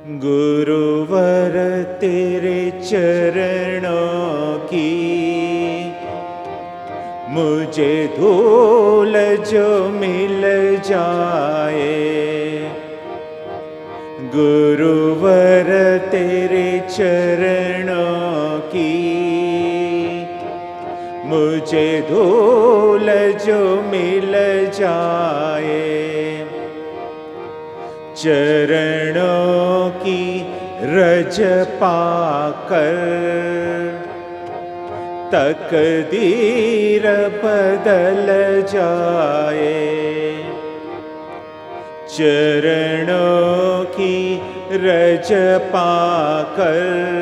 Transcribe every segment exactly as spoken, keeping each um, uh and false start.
गुरुवर तेरे चरणों की मुझे धूल जो मिल जाए। गुरुवर तेरे चरणों की मुझे धूल जो मिल जाए। चरणों की रज पाकर तकदीर बदल जाए। चरणों की रज पाकर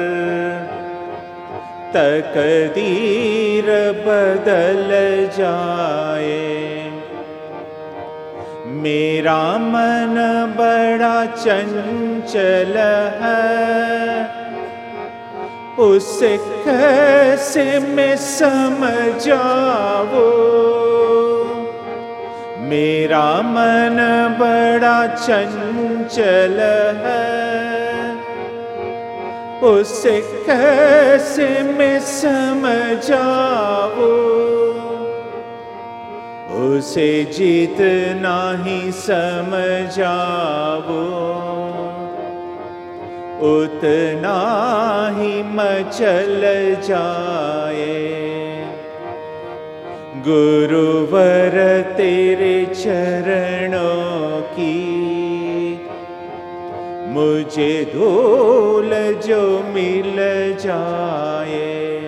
तकदीर बदल जाए। मेरा मन बड़ा चंचल है, उसे कैसे मैं समझाऊं। मेरा मन बड़ा चंचल है, उसे कैसे मैं समझाऊं। उसे जितना ही समझाऊं उतना ही मचल जाए। गुरुवर तेरे चरणों की मुझे धूल जो मिल जाए।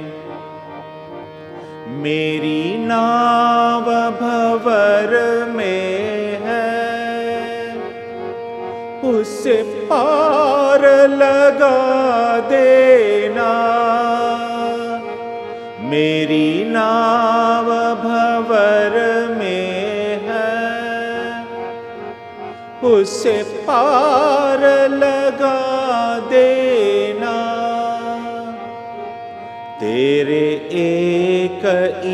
मेरी नाव भंवर में है, उसे पार लगा देना। मेरी नाव भंवर में है, उसे पार लगा देना। तेरे एक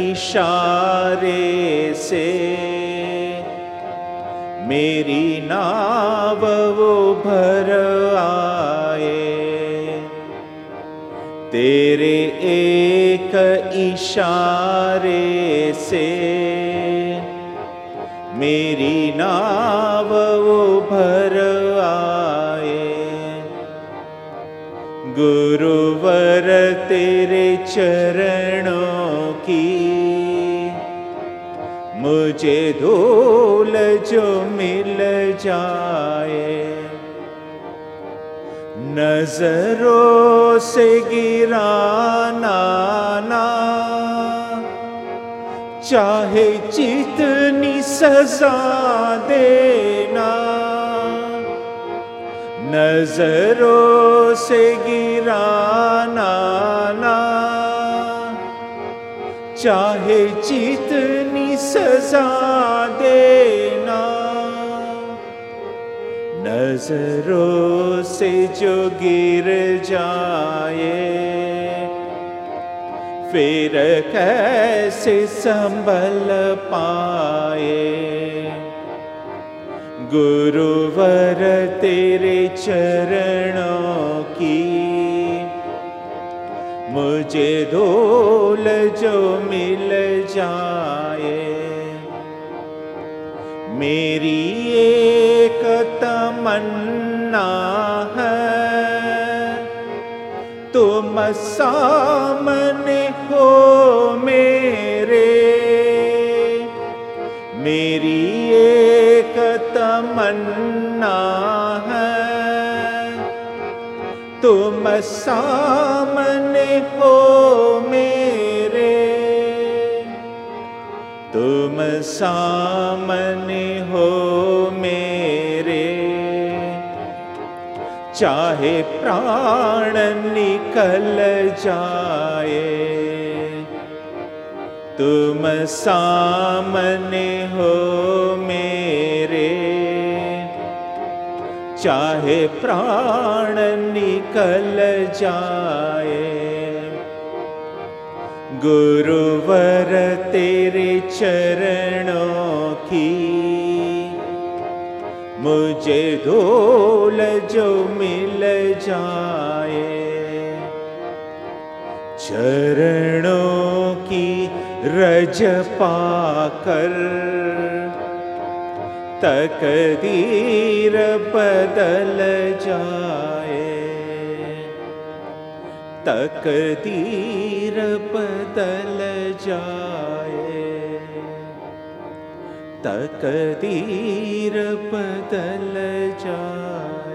इशारे से मेरी नाव वो भर आए। तेरे एक इशारे से मेरी नाव वो भर आए। गुरुवर तेरे चरणों की मुझे धूल जो मिल जाए। नजरों से गिराना ना, चाहे जितनी सजा देना। नजरों से गिराना ना, चाहे जितनी सजा देना। नजरों से जो गिर जाए फिर कैसे संभल पाए। गुरुवर तेरे चरणों की मुझे धूल जो मिल जाए। मेरी एक तमन्ना है, तुम सामने हो मेरे। मेरी एक तमन्ना है, तुम सामने हो मेरे। तुम सामने हो मेरे, चाहे प्राण निकल जाए। तुम सामने हो मेरे, चाहे प्राण निकल जाए। गुरुवर तेरे चरणों की मुझे धूल जो मिल जाए, चरणों की रज पाकर तकदीर बदल जाए, तकदीर बदल जाए, तकदीर बदल जाए।